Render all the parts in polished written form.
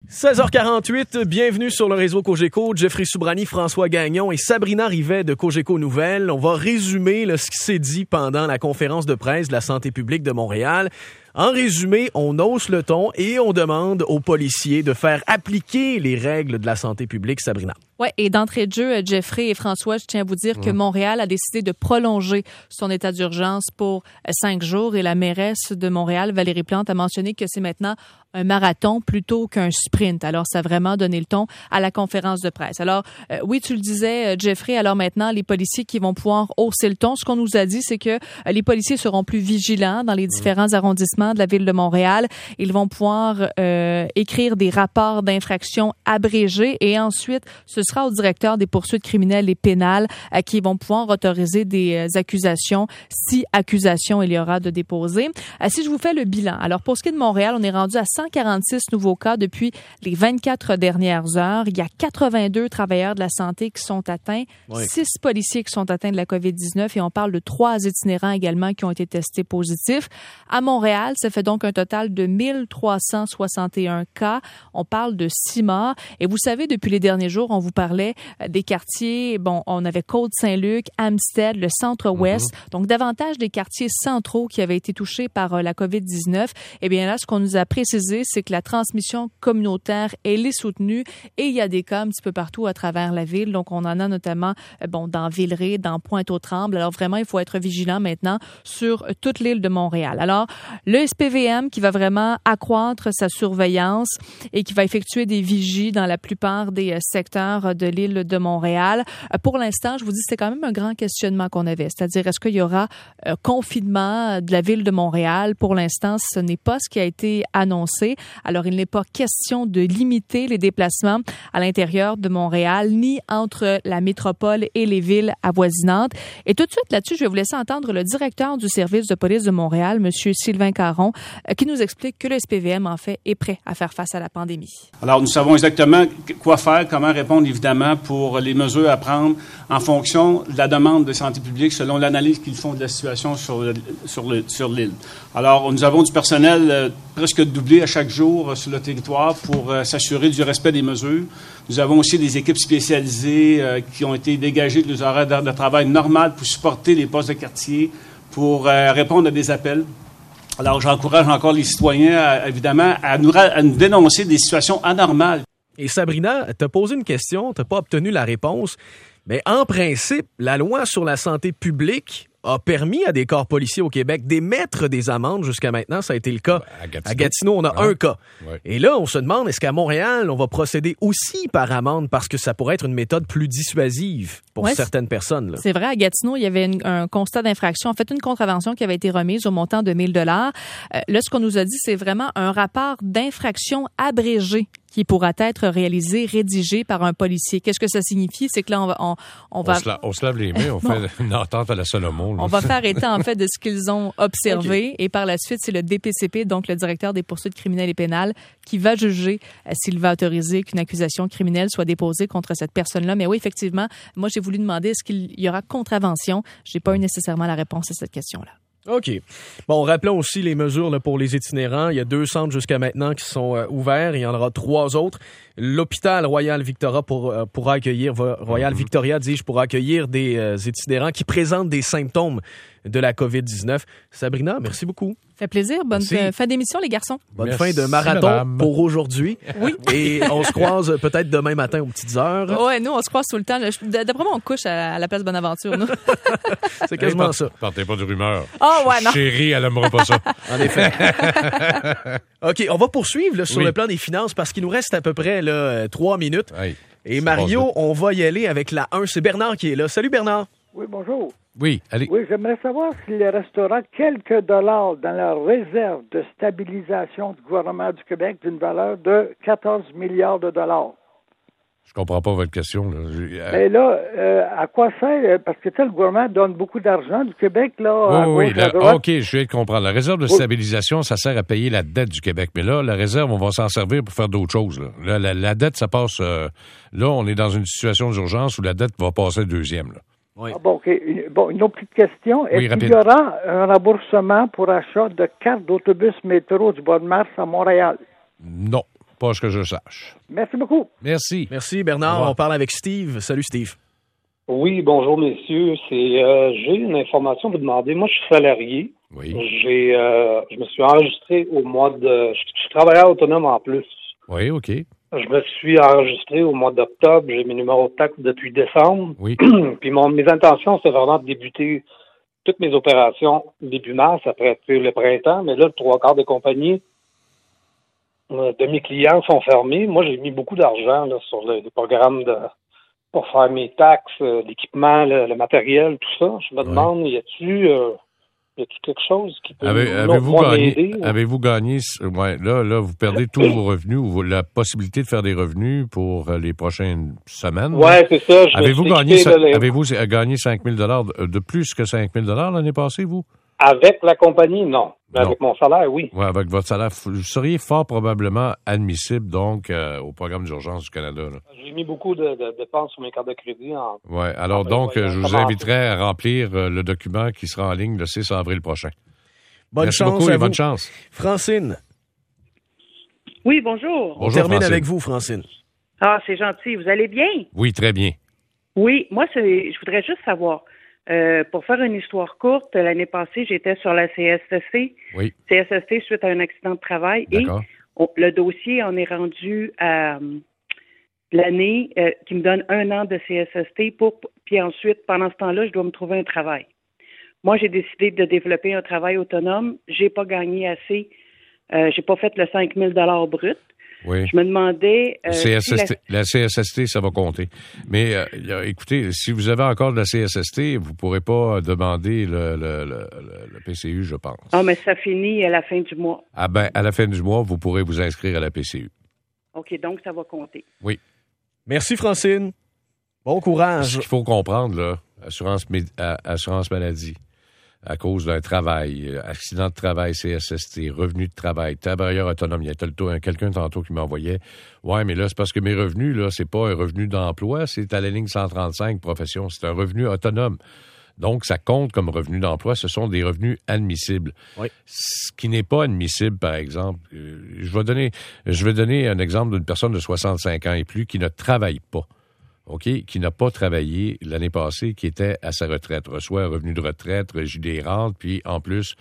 16h48, bienvenue sur le réseau Cogeco. Jeffrey Soubrani, François Gagnon et Sabrina Rivet de Cogeco Nouvelles. On va résumer ce qui s'est dit pendant la conférence de presse de la santé publique de Montréal. En résumé, on hausse le ton et on demande aux policiers de faire appliquer les règles de la santé publique. Sabrina. Oui, et d'entrée de jeu, Jeffrey et François, je tiens à vous dire que Montréal a décidé de prolonger son état d'urgence pour 5 jours et la mairesse de Montréal, Valérie Plante, a mentionné que c'est maintenant un marathon plutôt qu'un sprint. Alors, ça a vraiment donné le ton à la conférence de presse. Alors, oui, tu le disais, Jeffrey, alors maintenant, les policiers qui vont pouvoir hausser le ton, ce qu'on nous a dit, c'est que les policiers seront plus vigilants dans les différents arrondissements de la ville de Montréal. Ils vont pouvoir écrire des rapports d'infraction abrégés et ensuite, ce sera au directeur des poursuites criminelles et pénales qui vont pouvoir autoriser des accusations, si accusations il y aura de déposer. Si je vous fais le bilan, alors pour ce qui est de Montréal, on est rendu à 146 nouveaux cas depuis les 24 dernières heures. Il y a 82 travailleurs de la santé qui sont atteints, 6 policiers qui sont atteints de la COVID-19 et on parle de 3 itinérants également qui ont été testés positifs. À Montréal, ça fait donc un total de 1361 cas. On parle de 6 morts. Et vous savez, depuis les derniers jours, on vous parlait des quartiers. Bon, on avait Côte-Saint-Luc, Amstead, le centre-ouest. Donc, davantage des quartiers centraux qui avaient été touchés par la COVID-19. Eh bien là, ce qu'on nous a précisé, c'est que la transmission communautaire, elle est soutenue et il y a des cas un petit peu partout à travers la ville. Donc, on en a notamment dans Villeray, dans Pointe-aux-Trembles. Alors, vraiment, il faut être vigilant maintenant sur toute l'île de Montréal. Alors, le SPVM qui va vraiment accroître sa surveillance et qui va effectuer des vigies dans la plupart des secteurs de l'île de Montréal. Pour l'instant, je vous dis, c'est quand même un grand questionnement qu'on avait. C'est-à-dire, est-ce qu'il y aura confinement de la ville de Montréal? Pour l'instant, ce n'est pas ce qui a été annoncé. Alors, il n'est pas question de limiter les déplacements à l'intérieur de Montréal, ni entre la métropole et les villes avoisinantes. Et tout de suite là-dessus, je vais vous laisser entendre le directeur du service de police de Montréal, M. Sylvain Caron, qui nous explique que le SPVM, en fait, est prêt à faire face à la pandémie. Alors, nous savons exactement quoi faire, comment répondre, évidemment, pour les mesures à prendre en fonction de la demande de santé publique, selon l'analyse qu'ils font de la situation sur l'île. Alors, nous avons du personnel presque doublé à chaque jour sur le territoire pour s'assurer du respect des mesures. Nous avons aussi des équipes spécialisées qui ont été dégagées de leurs horaires de travail normal pour supporter les postes de quartier, pour répondre à des appels. Alors, j'encourage encore les citoyens, évidemment, à nous dénoncer des situations anormales. Et Sabrina, t'as posé une question, t'as pas obtenu la réponse, mais en principe, la loi sur la santé publique a permis à des corps policiers au Québec d'émettre des amendes jusqu'à maintenant. Ça a été le cas. À Gatineau, on a un cas. Ouais. Et là, on se demande, est-ce qu'à Montréal, on va procéder aussi par amende parce que ça pourrait être une méthode plus dissuasive pour certaines personnes? Là. C'est vrai, à Gatineau, il y avait un constat d'infraction, en fait, une contravention qui avait été remise au montant de 1 000 $. Là, ce qu'on nous a dit, c'est vraiment un rapport d'infraction abrégé qui pourra être rédigé par un policier. Qu'est-ce que ça signifie? C'est que là, on se lave les mains, on fait une entente à la Salomon. Là. On va faire état, en fait, de ce qu'ils ont observé. Et par la suite, c'est le DPCP, donc le directeur des poursuites criminelles et pénales, qui va juger s'il va autoriser qu'une accusation criminelle soit déposée contre cette personne-là. Mais oui, effectivement, moi, j'ai voulu demander est-ce qu'il y aura contravention. J'ai pas eu nécessairement la réponse à cette question-là. OK. Bon, rappelons aussi les mesures là, pour les itinérants. Il y a 2 centres jusqu'à maintenant qui sont ouverts. Il y en aura 3 autres. L'hôpital Royal Victoria pourra accueillir pourra accueillir des itinérants qui présentent des symptômes de la COVID-19. Sabrina, merci beaucoup. Fait plaisir. Bonne fin d'émission, les garçons. Bonne fin de marathon pour aujourd'hui. Oui. Et on se croise peut-être demain matin aux petites heures. Oui, nous, on se croise tout le temps. D'après moi, on couche à la place Bonaventure, nous. C'est quasiment ça. Partez pas de rumeur. Oh, ouais, non. Chérie, elle aimera pas ça. En effet. OK, on va poursuivre là, sur le plan des finances parce qu'il nous reste à peu près 3 minutes. Oui, et Mario, on va y aller avec la 1. C'est Bernard qui est là. Salut Bernard. Oui, bonjour. Oui, allez. Oui, j'aimerais savoir s'il restera quelques dollars dans la réserve de stabilisation du gouvernement du Québec d'une valeur de 14 milliards de dollars. Je comprends pas votre question. Là. Mais là, à quoi sert? Parce que le gouvernement donne beaucoup d'argent du Québec. Là, OK, je viens de comprendre. La réserve de stabilisation, ça sert à payer la dette du Québec. Mais là, la réserve, on va s'en servir pour faire d'autres choses. Là, la dette, ça passe... là, on est dans une situation d'urgence où la dette va passer deuxième. Là. Oui. Ah, bon, OK. Une autre petite question. Est-ce qu'il y aura un remboursement pour achat de cartes d'autobus métro du mois de mars à Montréal? Non. Pas ce que je sache. Merci beaucoup. Merci. Merci, Bernard. On parle avec Steve. Salut, Steve. Oui, bonjour, messieurs. J'ai une information à vous demander. Moi, je suis salarié. Oui. Je me suis enregistré au mois de... Je suis travailleur autonome en plus. Oui, OK. Je me suis enregistré au mois d'octobre. J'ai mes numéros de taxe depuis décembre. Oui. Puis mes intentions, c'est vraiment de débuter toutes mes opérations début mars, après le printemps. Mais là, le 3/4 des compagnies de mes clients sont fermés. Moi, j'ai mis beaucoup d'argent là, sur les programmes pour faire mes taxes, l'équipement, le matériel, tout ça. Je me demande, y a-t-il quelque chose qui peut m'aider? Avez-vous gagné? Ouais, là, vous perdez tous vos revenus ou la possibilité de faire des revenus pour les prochaines semaines. Oui, c'est ça. Avez-vous gagné 5 000 $ de plus que 5 000 $ l'année passée, vous? Avec la compagnie, non. Mais avec mon salaire, oui. Oui, avec votre salaire. Vous seriez fort probablement admissible, donc, au programme d'urgence du Canada. Là. J'ai mis beaucoup de dépenses sur mes cartes de crédit. Oui, alors donc, je vous inviterai à remplir le document qui sera en ligne le 6 avril prochain. Merci chance beaucoup et bonne chance. Francine. Oui, bonjour. On termine avec vous, Francine. Ah, c'est gentil. Vous allez bien? Oui, très bien. Oui, moi, je voudrais juste savoir... pour faire une histoire courte, l'année passée, j'étais sur la CSST. Oui. CSST suite à un accident de travail. D'accord. Et le dossier en est rendu à l'année qui me donne 1 an de CSST puis ensuite, pendant ce temps-là, je dois me trouver un travail. Moi, j'ai décidé de développer un travail autonome. J'ai pas gagné assez. J'ai pas fait le 5 000 $ brut. Oui. Je me demandais... la CSST, ça va compter. Mais écoutez, si vous avez encore de la CSST, vous ne pourrez pas demander le PCU, je pense. Ah, mais ça finit à la fin du mois. Ah ben, à la fin du mois, vous pourrez vous inscrire à la PCU. OK, donc ça va compter. Oui. Merci, Francine. Bon courage. Ce qu'il faut comprendre, là, assurance maladie, à cause d'un travail, accident de travail, CSST, revenu de travail, travailleur autonome. Il y a quelqu'un tantôt qui m'envoyait « Ouais, mais là, c'est parce que mes revenus, là, c'est pas un revenu d'emploi, c'est à la ligne 135, profession. C'est un revenu autonome. » Donc, ça compte comme revenu d'emploi. Ce sont des revenus admissibles. Oui. Ce qui n'est pas admissible, par exemple, je vais donner un exemple d'une personne de 65 ans et plus qui ne travaille pas. OK, qui n'a pas travaillé l'année passée, qui était à sa retraite, reçoit un revenu de retraite, régit des rentes, puis en plus,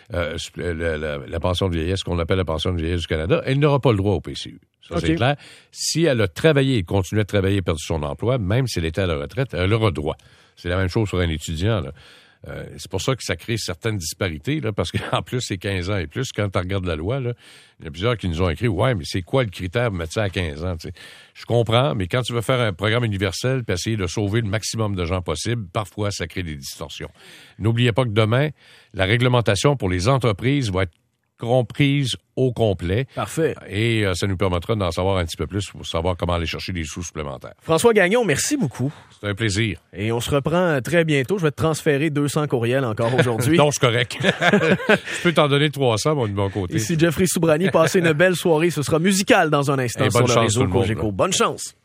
la pension de vieillesse, qu'on appelle la pension de vieillesse du Canada, elle n'aura pas le droit au PCU. Ça, okay. C'est clair. Si elle a travaillé et continué à travailler, perdu son emploi, même si elle était à la retraite, elle aura droit. C'est la même chose sur un étudiant, là. C'est pour ça que ça crée certaines disparités, là, parce qu'en plus, c'est 15 ans et plus. Quand tu regardes la loi, là, il y a plusieurs qui nous ont écrit « Ouais, mais c'est quoi le critère pour mettre ça à 15 ans? » T'sais. Je comprends, mais quand tu veux faire un programme universel et essayer de sauver le maximum de gens possible, parfois, ça crée des distorsions. N'oubliez pas que demain, la réglementation pour les entreprises va être comprise au complet. Parfait. Et ça nous permettra d'en savoir un petit peu plus pour savoir comment aller chercher des sous supplémentaires. François Gagnon, merci beaucoup. C'est un plaisir. Et on se reprend très bientôt. Je vais te transférer 200 courriels encore aujourd'hui. Non, c'est correct. Je peux t'en donner 300, moi, de mon côté. Ici Jeffrey Soubrani. Passez une belle soirée. Ce sera musical dans un instant sur le réseau Cogeco. Bonne chance.